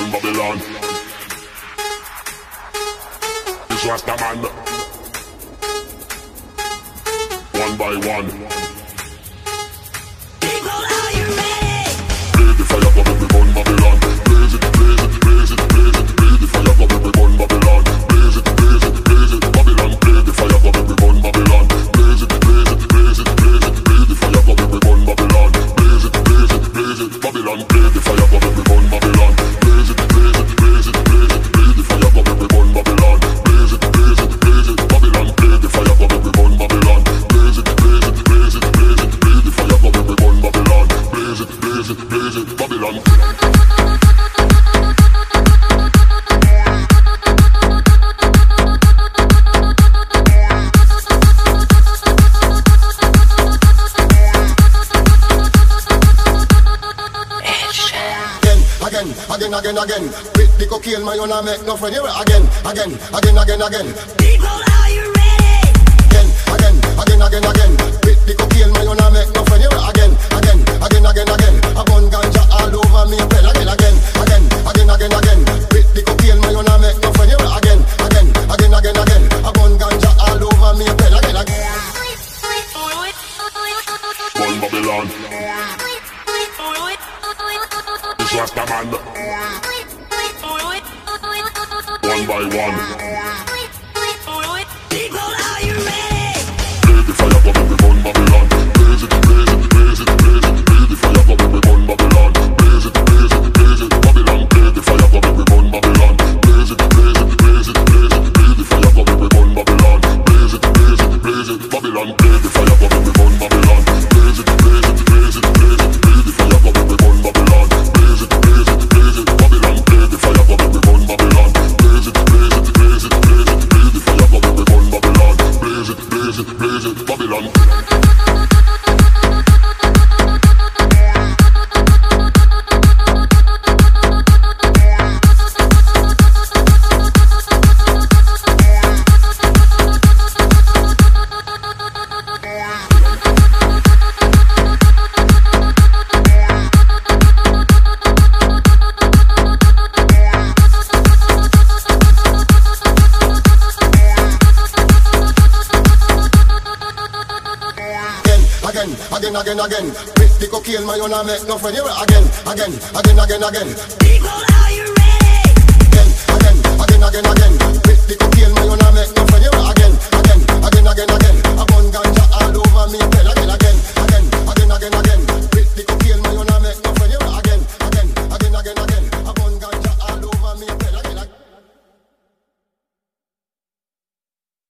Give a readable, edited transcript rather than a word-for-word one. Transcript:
One Babylon. It's Rastaman. One by one. People, are you ready? Blaze the fire, come every one Babylon. Blaze it, blaze it, blaze it, blaze it. Blaze the fire, come every one Babylon. Blaze it, blaze it, blaze it, Babylon. Blaze the fire, come every one Babylon. Blaze it, blaze it, blaze it, blaze it. Blaze the fire, come every one Babylon. Blaze it, blaze it, blaze it, Babylon. Blaze the fire, come every one Babylon. Blaze it, blaze it, blaze it, blaze it. Blaze the fire, come every one Babylon. Blaze it, blaze it, blaze it, Babylon. Blaze the fire, come every one Babylon. Blaze it, blaze it, blaze it, blaze it. Blaze the fire, come every one Babylon. Blaze it, blaze it, blaze it, Babylon. Again. With the cocaine, my own, I make no friend. Again. People, are you ready? Again. With the cocaine, my own, I make no friend. Again. A bun ganja all over me, friend. Again. With the cocaine, my own, I make no friend. Again. A bun ganja all over me, friend. One Babylon. It's Rastaman. One by one. People, are you ready? Blaze the fire, come every one Babylon. Blaze it, blaze it, blaze it, blaze it. Blaze the fire, come every one Babylon. Blaze it, blaze it, blaze it, Babylon. Blaze the fire, come every one Babylon. Blaze it, blaze it, blaze it, blaze it. Blaze the fire, come every one Babylon. Blaze it, blaze it, blaze it, Babylon. Blaze the fire, come every one Babylon. Blaze it, blaze it, blaze it, blaze it. Blaze the fire, come every one Babylon. Blaze it, blaze it, blaze it, Babylon. Blaze the fire, come every one Babylon. Blaze it, blaze it, blaze it, blaze it. Blaze the fire, come every one Babylon. Blaze it, blaze it, blaze it, Babylon. Again. With the cocaine, my own, I make no friend. Again. People, are you ready? Again. With the cocaine, my own, I make no friend. Again. A bun ganja all over me, friend. Again. With the cocaine.